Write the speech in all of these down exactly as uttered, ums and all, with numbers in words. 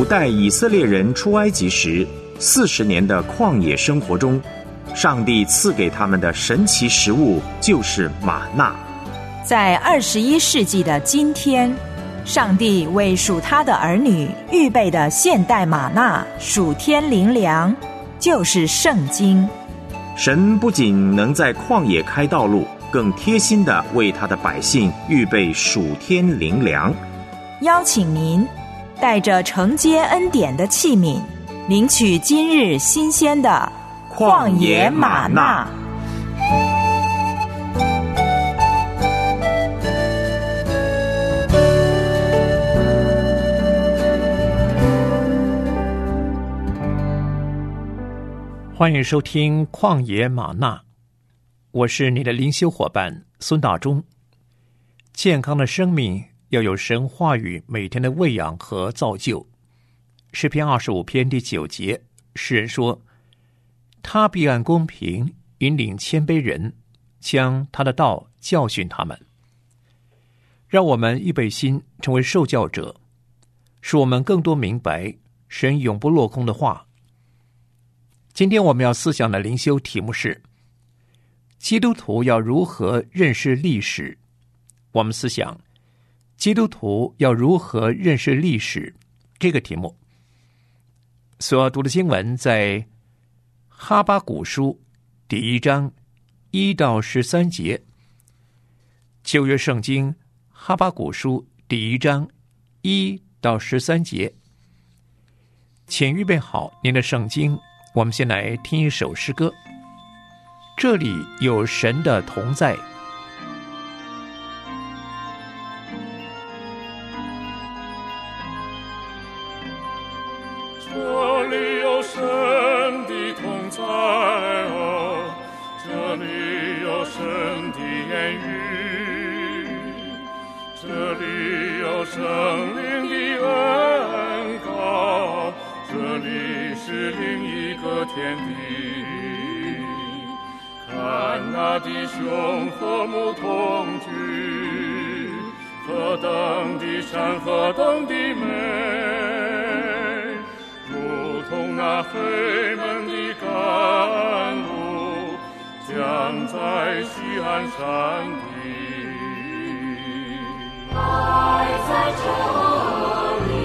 古代以色列人出埃及时四十年的旷野生活中，上帝赐给他们的神奇食物就是玛纳。 在二十一世纪的今天，上帝为属他的儿女预备的现代玛纳属天灵粮，就是圣经。 神不仅能在旷野开道路，更贴心地为他的百姓预备属天灵粮。 邀请您带着承接恩典的器皿，领取今日新鲜的旷野玛纳。 欢迎收听旷野玛纳，我是你的灵修伙伴孙大中。健康的生命要有神话语每天的喂养和造就。诗篇二十五篇第九节，诗人说，他必按公平引领谦卑人，将他的道教训他们。让我们预备心成为受教者，使我们更多明白神永不落空的话。今天我们要思想的灵修题目是基督徒要如何认识历史。我们思想基督徒要如何认识历史这个题目。所要读的经文在哈巴谷书第一章一到十三节，旧约圣经哈巴谷书第一章一到十三节。请预备好您的圣经，我们先来听一首诗歌，这里有神的同在。 这里有神的同在哦，这里有神的言语，这里有圣灵的恩膏，这里是另一个天地。看那弟兄和睦同居，何等的善，何等的美，如同那黑门的甘露，降在西安山地。爱在这里，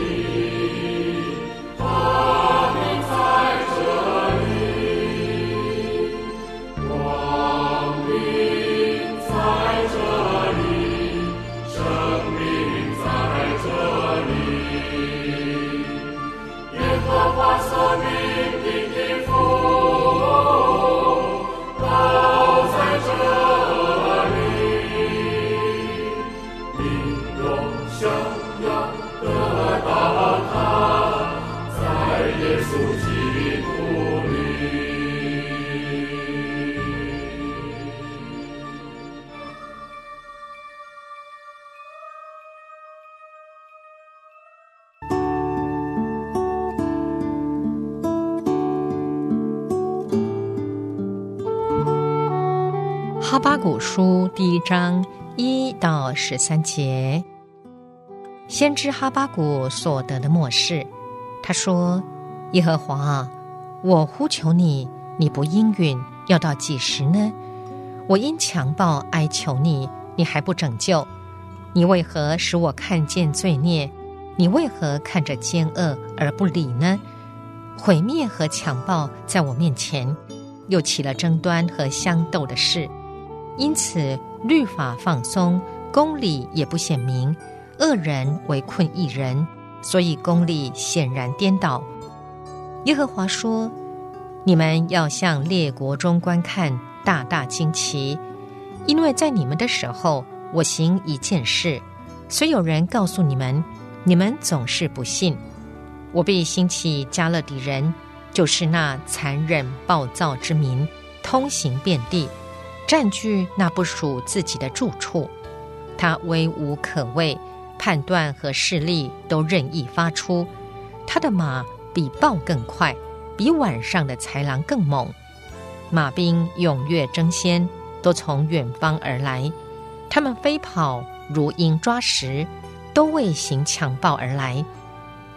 哈巴谷书第一章一到十三节，先知哈巴谷所得的默示，他说：耶和华啊，我呼求你，你不应允，要到几时呢？我因强暴哀求你，你还不拯救。你为何使我看见罪孽？你为何看着奸恶而不理呢？毁灭和强暴在我面前，又起了争端和相斗的事。因此律法放松，公理也不显明，恶人围困义人，所以公理显然颠倒。耶和华说：你们要向列国中观看，大大惊奇，因为在你们的时候，我行一件事，虽有人告诉你们，你们总是不信。我必兴起加勒底人，就是那残忍暴躁之民，通行遍地，占据那不属自己的住处。他威无可畏，判断和势力都任意发出。他的马比豹更快，比晚上的豺狼更猛。马兵踊跃争先，都从远方而来。他们飞跑如鹰抓食，都为行强暴而来。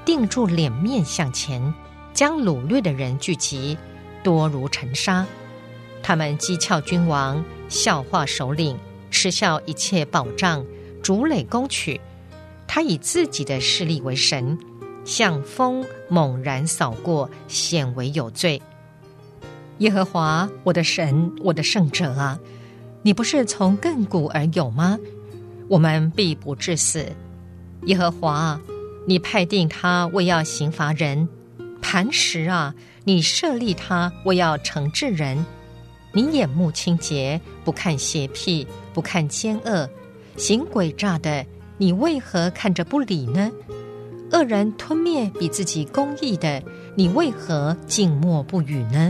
定住脸面向前，将掳掠的人聚集，多如尘沙。他们讥诮君王，笑话首领，嗤笑一切保障，逐垒攻取。他以自己的势力为神，像风猛然扫过，显为有罪。耶和华我的神，我的圣者啊，你不是从亘古而有吗？我们必不致死。耶和华啊，你派定他为要刑罚人；磐石啊，你设立他为要惩治人。你眼目清洁，不看邪僻，不看奸恶，行诡诈的，你为何看着不理呢？恶人吞灭比自己公义的，你为何静默不语呢？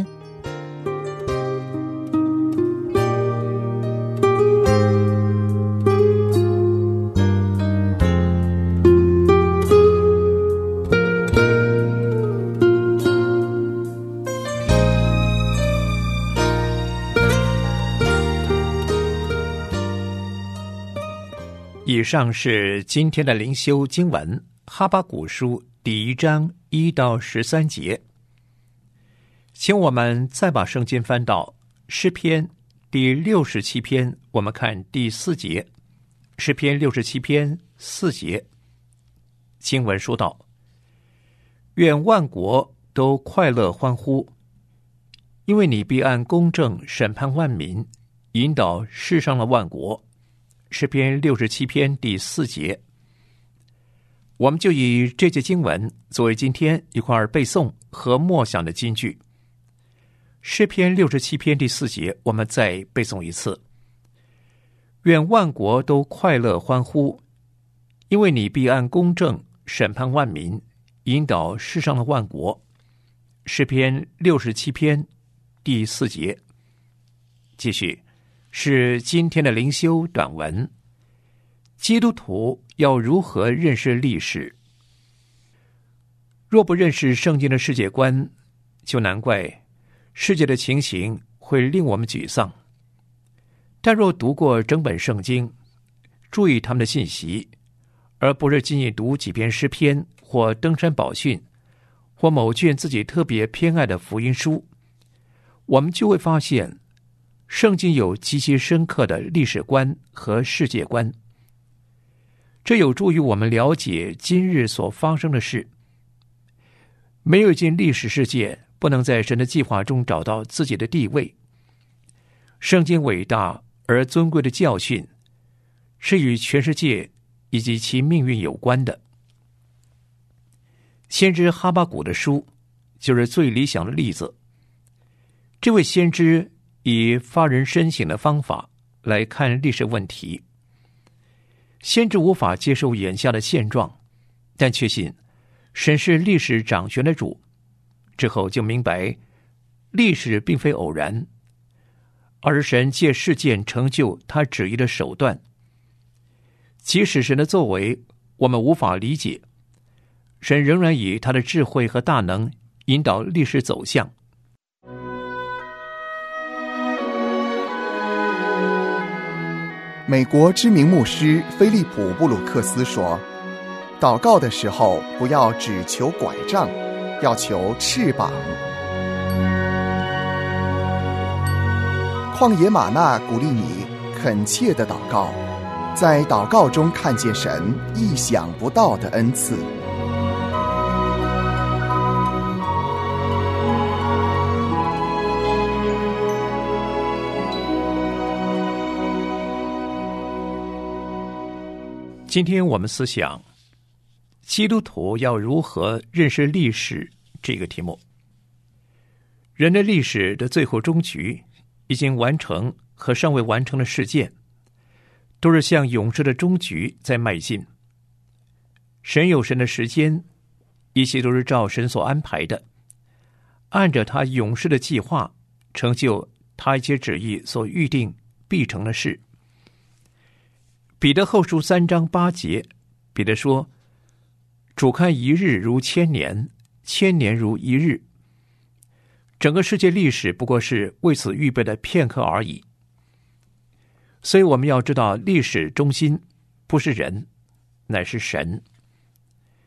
以上是今天的灵修经文，哈巴谷书第一章一到十三节。请我们再把圣经翻到诗篇第六十七篇，我们看第四节。诗篇六十七篇四节，经文说道：愿万国都快乐欢呼，因为你必按公正审判万民，引导世上的万国。诗篇六十七篇第四节，我们就以这节经文作为今天一块背诵和默想的金句。诗篇六十七篇第四节，我们再背诵一次：愿万国都快乐欢呼，因为你必按公正审判万民，引导世上的万国。诗篇六十七篇第四节。继续是今天的灵修短文，基督徒要如何认识历史？若不认识圣经的世界观，就难怪世界的情形会令我们沮丧。但若读过整本圣经，注意他们的信息，而不是仅仅读几篇诗篇或登山宝训，或某卷自己特别偏爱的福音书，我们就会发现圣经有极其深刻的历史观和世界观，这有助于我们了解今日所发生的事。没有一件历史事件不能在神的计划中找到自己的地位。圣经伟大而尊贵的教训是与全世界以及其命运有关的。先知哈巴谷的书就是最理想的例子。这位先知以发人深省的方法来看历史问题。先知无法接受眼下的现状，但确信神是历史掌权的主。之后就明白，历史并非偶然，而是神借事件成就他旨意的手段。即使神的作为我们无法理解，神仍然以他的智慧和大能引导历史走向。 美国知名牧师菲利普·布鲁克斯说，祷告的时候不要只求拐杖，要求翅膀。旷野玛纳鼓励你恳切的祷告，在祷告中看见神意想不到的恩赐。 今天我们思想基督徒要如何认识历史这个题目。人类历史的最后终局，已经完成和尚未完成的事件，都是向永世的终局在迈进。神有神的时间，一切都是照神所安排的，按着他永世的计划成就他一切旨意所预定必成的事。彼得后书三章八节，彼得说：主看一日如千年，千年如一日。整个世界历史不过是为此预备的片刻而已。所以我们要知道，历史中心不是人，乃是神。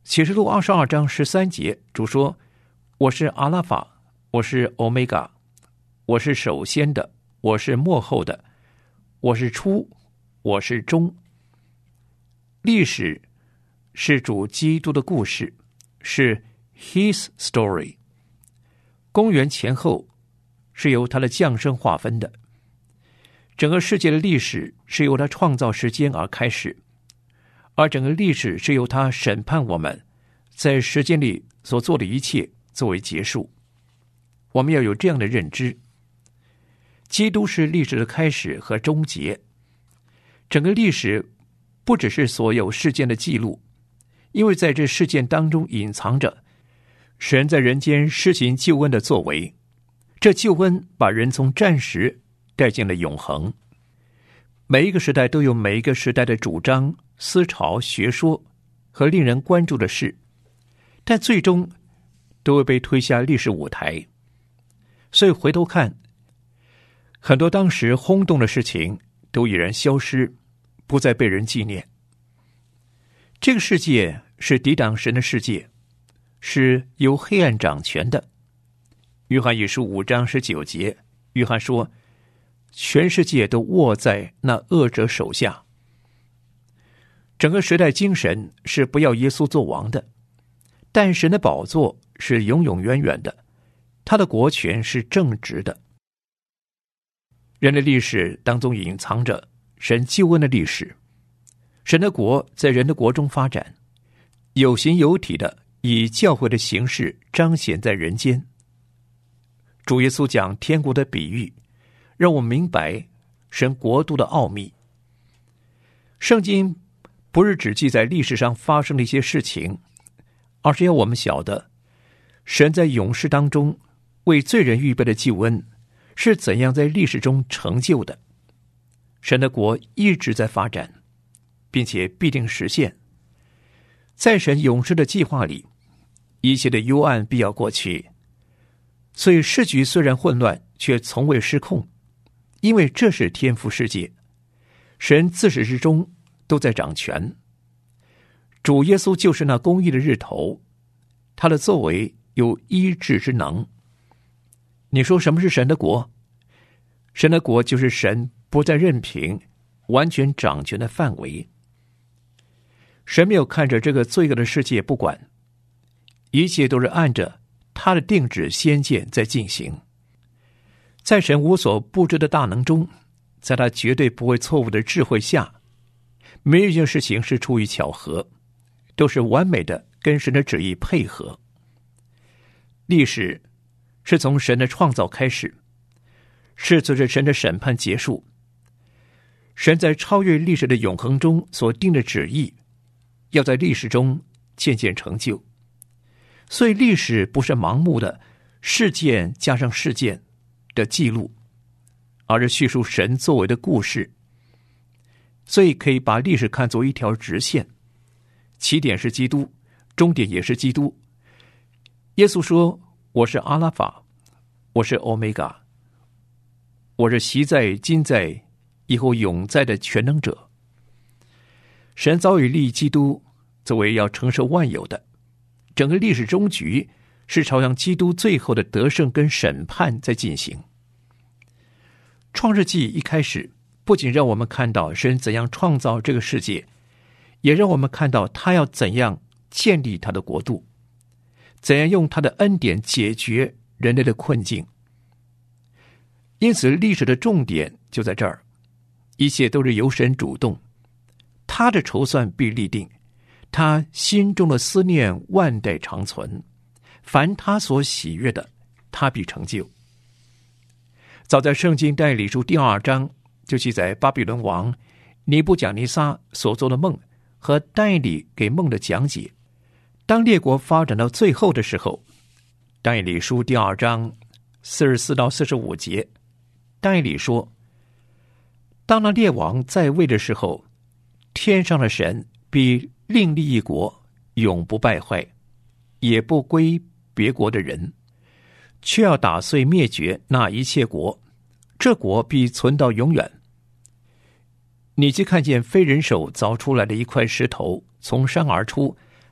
启示录二十二章十三节，主说：我是阿拉法，我是欧米伽，我是首先的，我是末后的，我是初，我是终。历史是主基督的故事，是 His story。 公元前后是由他的降生划分的，整个世界的历史是由他创造时间而开始，而整个历史是由他审判我们在时间里所做的一切作为结束。我们要有这样的认知，基督是历史的开始和终结。整个历史不只是所有事件的记录，因为在这事件当中隐藏着神在人间施行救恩的作为，这救恩把人从暂时带进了永恒。每一个时代都有每一个时代的主张、思潮、学说和令人关注的事，但最终都会被推下历史舞台。所以回头看，很多当时轰动的事情都已然消失，不再被人纪念。这个世界是抵挡神的世界，是由黑暗掌权的。约翰一书五章十九节，约翰说，全世界都握在那恶者手下。整个时代精神是不要耶稣做王的，但神的宝座是永永远远的，他的国权是正直的。人类历史当中隐藏着神救恩的历史，神的国在人的国中发展，有形有体的以教会的形式彰显在人间。主耶稣讲天国的比喻，让我们明白神国度的奥秘。圣经不是只记载历史上发生的一些事情，而是要我们晓得神在永世当中为罪人预备的救恩是怎样在历史中成就的。神的国一直在发展，并且必定实现。在神永世的计划里，一切的幽暗必要过去，所以世局虽然混乱，却从未失控，因为这是天父世界，神自始至终都在掌权。主耶稣就是那公义的日头，他的作为有医治之能。你说什么是神的国？神的国就是神不再任凭，完全掌权的范围。神没有看着这个罪恶的世界不管，一切都是按着他的定旨先见在进行。在神无所不知的大能中，在他绝对不会错误的智慧下，没有一件事情是出于巧合，都是完美的跟神的旨意配合。历史是从神的创造开始，是随着神的审判结束。神在超越历史的永恒中所定的旨意，要在历史中渐渐成就。所以历史不是盲目的事件加上事件的记录，而是叙述神作为的故事。所以可以把历史看作一条直线，起点是基督，终点也是基督。耶稣说，我是阿拉法，我是欧米伽，我是昔在今在以后永在的全能者。神早已立基督作为要承受万有的，整个历史终局是朝向基督最后的得胜跟审判在进行。创世纪一开始不仅让我们看到神怎样创造这个世界，也让我们看到他要怎样建立他的国度，怎样用他的恩典解决人类的困境。因此历史的重点就在这儿，一切都是由神主动，他的筹算必立定，他心中的思念万代长存，凡他所喜悦的，他必成就。早在圣经但以理书第二章就记载巴比伦王尼布甲尼撒所做的梦和但以理给梦的讲解。当列国发展到最后的时候，但以理书第二章四十四到四十五节，但以理说，当那列王在位的时候，天上的神必另立一国，永不败坏，也不归别国的人，却要打碎灭绝那一切国，这国必存到永远。你既看见非人手凿出来的一块石头从山而出，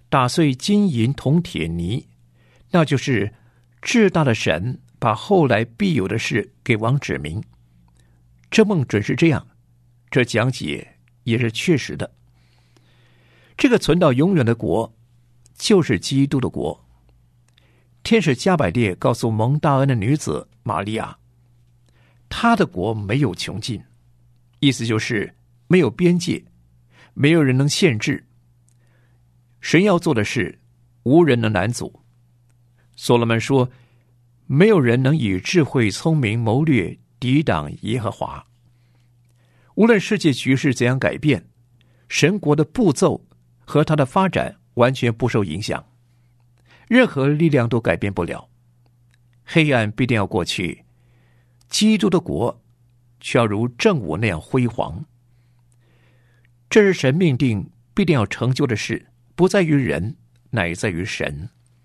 打碎金银铜铁泥，那就是至大的神把后来必有的事给王指明。这梦准是这样，这讲解也是确实的。这个存到永远的国，就是基督的国。天使加百列告诉蒙大恩的女子玛利亚，她的国没有穷尽，意思就是没有边界，没有人能限制。神要做的事，无人能拦阻。所罗门说，没有人能以智慧、聪明、谋略抵挡耶和华。无论世界局势怎样改变，神国的步骤和它的发展完全不受影响，任何力量都改变不了。黑暗必定要过去，基督的国却要如正午那样辉煌。这是神命定必定要成就的事，不在于人，乃在于神。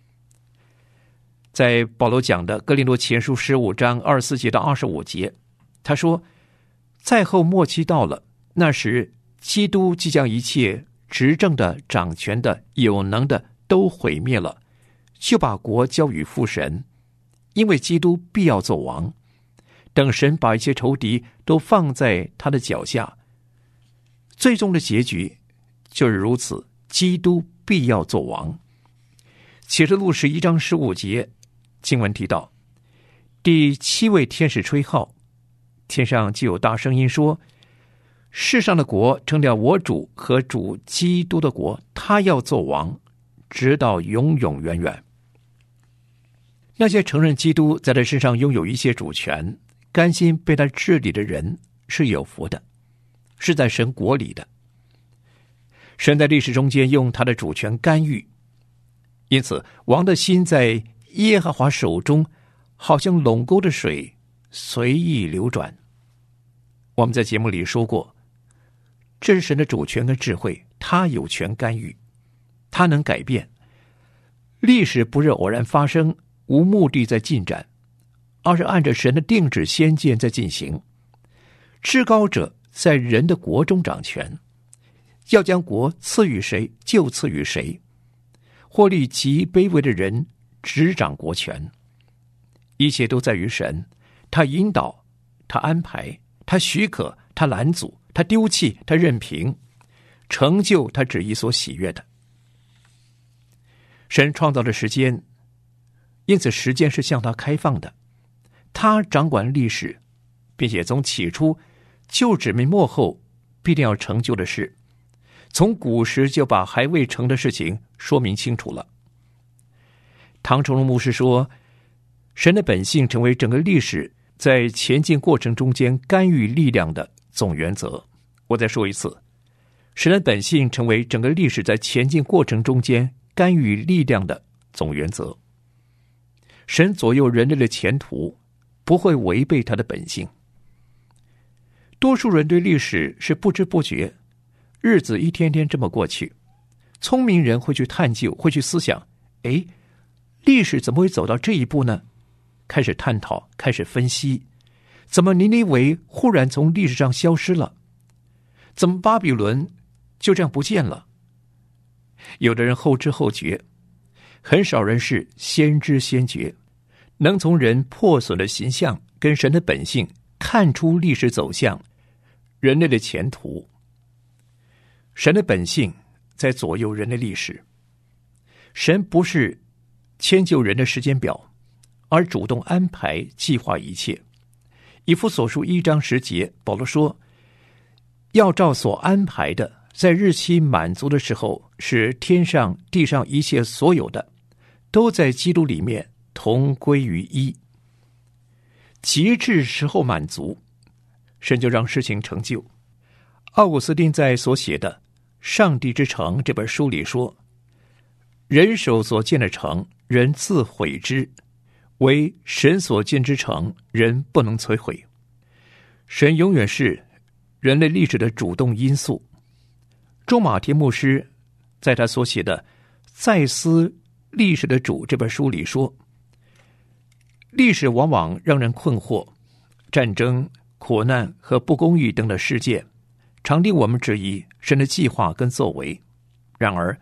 在保罗讲的哥林多前书十五章二十四节到二十五节，他说，在后末期到了，那时基督即将一切执政的、掌权的、有能的都毁灭了，就把国交与父神，因为基督必要做王，等神把一切仇敌都放在他的脚下。最终的结局就是如此，基督必要做王。启示录十一章十五节经文提到，第七位天使吹号，天上就有大声音说，世上的国成了我主和主基督的国，他要做王，直到永永远远。那些承认基督在他身上拥有一切主权，甘心被他治理的人是有福的，是在神国里的。神在历史中间用他的主权干预，因此王的心在耶和华手中，好像垄沟的水随意流转。我们在节目里说过，这是神的主权跟智慧，他有权干预，他能改变。历史不是偶然发生，无目的在进展，而是按着神的定旨先见在进行。至高者在人的国中掌权，要将国赐予谁就赐予谁，或立极卑微的人执掌国权。一切都在于神，他引导，他安排，他许可，他拦阻，他丢弃，他任凭，成就他旨意所喜悦的。神创造了时间，因此时间是向他开放的，他掌管历史，并且从起初就指明末后必定要成就的事，从古时就把还未成的事情说明清楚了。唐崇荣牧师说，神的本性成为整个历史在前进过程中间干预力量的总原则。我再说一次，神的本性成为整个历史在前进过程中间干预力量的总原则。神左右人类的前途，不会违背他的本性。多数人对历史是不知不觉，日子一天天这么过去。聪明人会去探究，会去思想，诶，历史怎么会走到这一步呢？开始探讨，开始分析，怎么尼尼微忽然从历史上消失了？怎么巴比伦就这样不见了？有的人后知后觉，很少人是先知先觉，能从人破损的形象跟神的本性看出历史走向，人类的前途。神的本性在左右人类历史。神不是迁就人的时间表，而主动安排计划一切。以弗所书一章十节，保罗说，要照所安排的，在日期满足的时候，使天上地上一切所有的都在基督里面同归于一。极致时候满足，神就让事情成就。奥古斯丁在所写的《上帝之城》这本书里说，人手所建的城，人自毁之，为神所建之城，人不能摧毁。神永远是人类历史的主动因素。周马田牧师在他所写的《再思历史的主》这本书里说，历史往往让人困惑，战争、苦难和不公义等等事件常令我们质疑神的计划跟作为。然而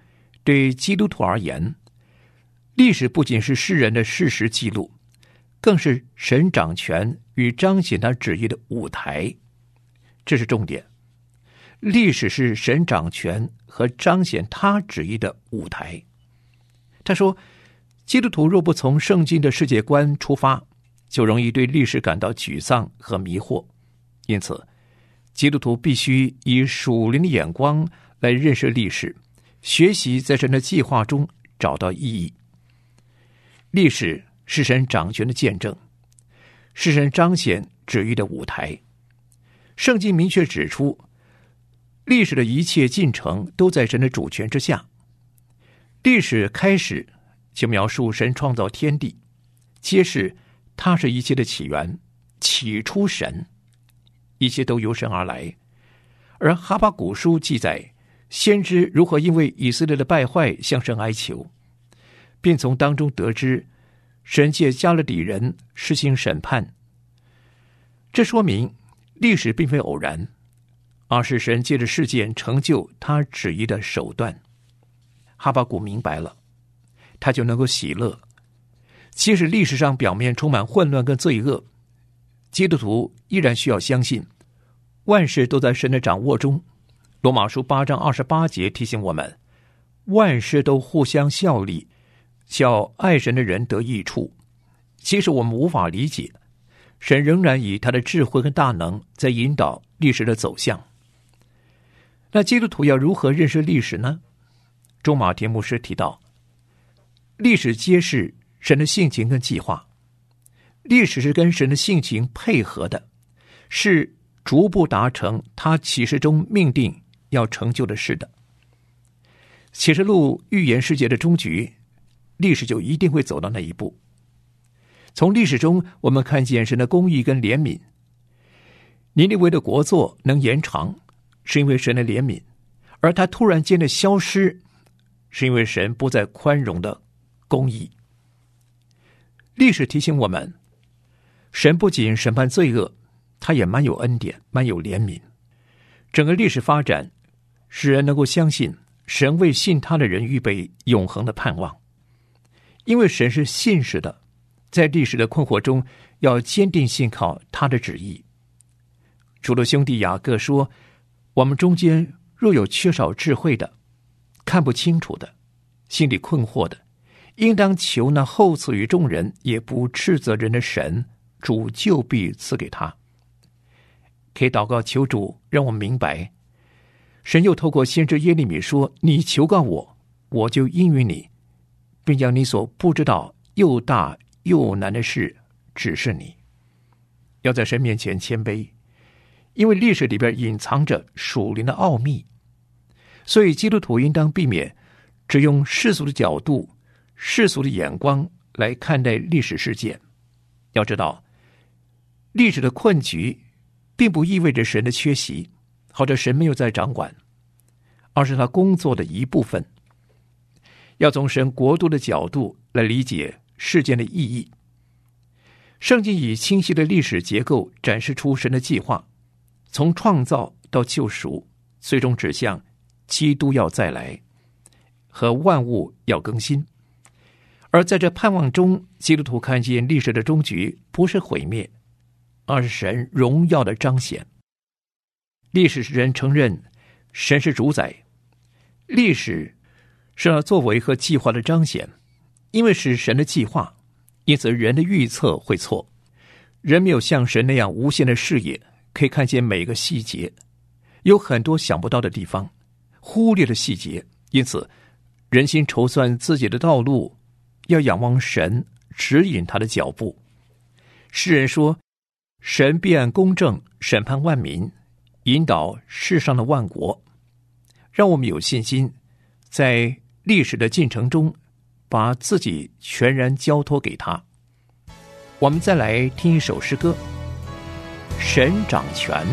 对基督徒而言，历史不仅是世人的事实记录，更是神掌权与彰显他旨意的舞台。这是重点。历史是神掌权和彰显他旨意的舞台。他说，基督徒若不从圣经的世界观出发，就容易对历史感到沮丧和迷惑。因此，基督徒必须以属灵的眼光来认识历史，学习在神的计划中找到意义。历史是神掌权的见证，是神彰显旨意的舞台。圣经明确指出，历史的一切进程都在神的主权之下。历史开始就描述神创造天地，揭示他是一切的起源，起初神，一切都由神而来。而哈巴谷书记载，先知如何因为以色列的败坏向神哀求，并从当中得知神借加勒底人施行审判。这说明历史并非偶然，而是神借着事件成就他旨意的手段。哈巴谷明白了，他就能够喜乐。即使历史上表面充满混乱跟罪恶，基督徒依然需要相信万事都在神的掌握中。罗马书八章二十八节提醒我们，万事都互相效力，叫爱神的人得益处。即使我们无法理解，神仍然以他的智慧和大能在引导历史的走向。那基督徒要如何认识历史呢？中马田牧师提到，历史揭示神的性情跟计划，历史是跟神的性情配合的，是逐步达成他启示中命定要成就的事的。启示录预言世界的终局，历史就一定会走到那一步。从历史中我们看见神的公义跟怜悯。尼尼微的国祚能延长，是因为神的怜悯，而它突然间的消失，是因为神不再宽容的公义。历史提醒我们，神不仅审判罪恶，他也蛮有恩典，蛮有怜悯。整个历史发展使人能够相信神为信他的人预备永恒的盼望。因为神是信实的，在历史的困惑中要坚定信靠他的旨意。主的兄弟雅各说，我们中间若有缺少智慧的，看不清楚的，心里困惑的，应当求那厚赐于众人也不斥责人的神，主就必赐给他。可以祷告求主让我们明白，神又透过先知耶利米说，你求告我，我就应允你，并将你所不知道又大又难的事指示你。要在神面前谦卑，因为历史里边隐藏着属灵的奥秘，所以基督徒应当避免只用世俗的角度、世俗的眼光来看待历史事件。要知道，历史的困局并不意味着神的缺席，或者神没有在掌管，而是他工作的一部分。要从神国度的角度来理解事件的意义。圣经以清晰的历史结构展示出神的计划，从创造到救赎，最终指向基督要再来和万物要更新。而在这盼望中，基督徒看见历史的终局不是毁灭，而是神荣耀的彰显。历史使人承认神是主宰，历史是他作为和计划的彰显。因为是神的计划，因此人的预测会错。人没有像神那样无限的视野，可以看见每个细节，有很多想不到的地方，忽略的细节。因此人心筹算自己的道路，要仰望神指引他的脚步。诗人说，神必按公正审判万民，引导世上的万国。让我们有信心，在历史的进程中把自己全然交托给他。我们再来听一首诗歌，神掌权。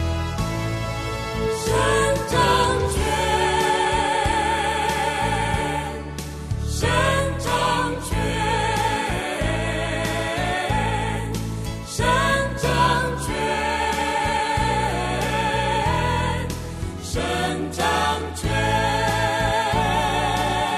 神掌权，神掌权，神掌权，神掌权。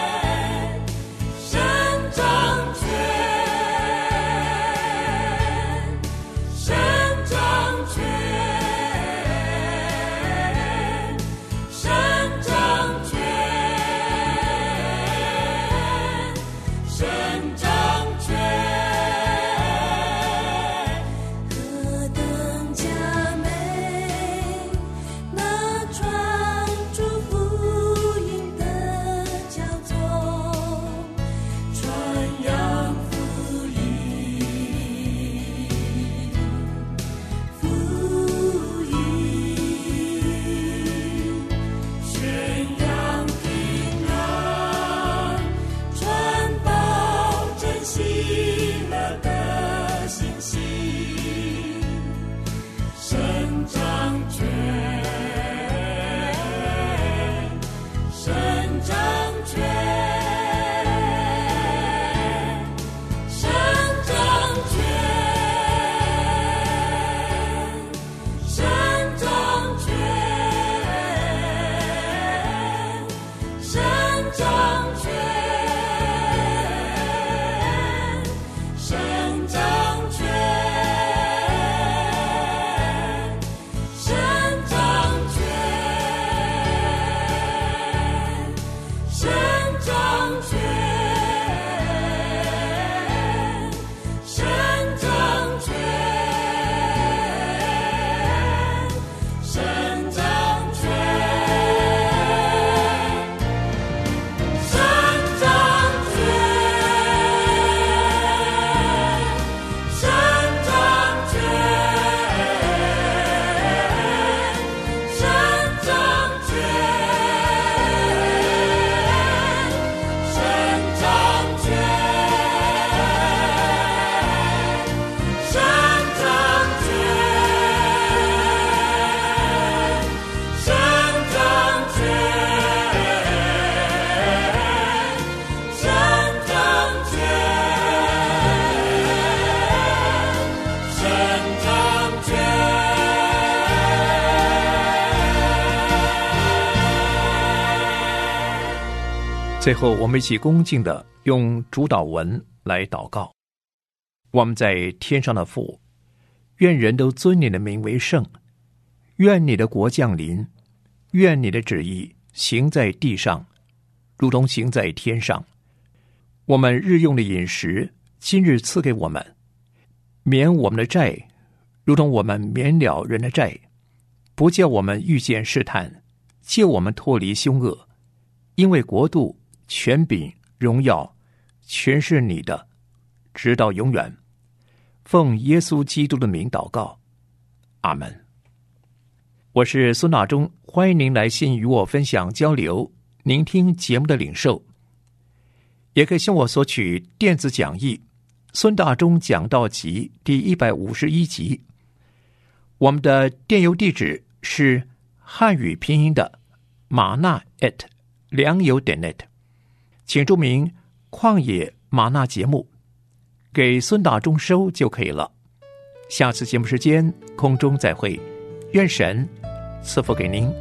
最后，我们一起恭敬的用主祷文来祷告。我们在天上的父，愿人都尊你的名为圣，愿你的国降临，愿你的旨意行在地上，如同行在天上。我们日用的饮食，今日赐给我们，免我们的债，如同我们免了人的债，不叫我们遇见试探，救我们脱离凶恶。因为国度、权柄、荣耀，全是你的，直到永远。奉耶稣基督的名祷告，阿们。我是孙大中，欢迎您来信与我分享交流，聆听节目的领受。也可以向我索取电子讲义孙大中讲道集第一百五十一集。我们的电邮地址是汉语拼音的玛纳 at 良友点 net， 请注明旷野玛纳节目，给孙大中收就可以了。下次节目时间空中再会，愿神赐福给您。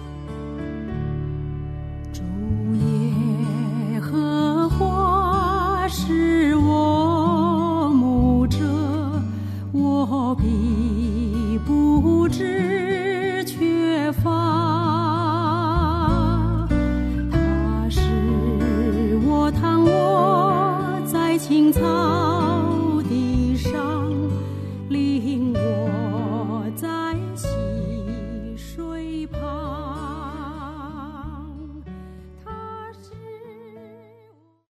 是我牧者，我必不致缺乏。他是我躺卧在青草地上，领我在溪水旁。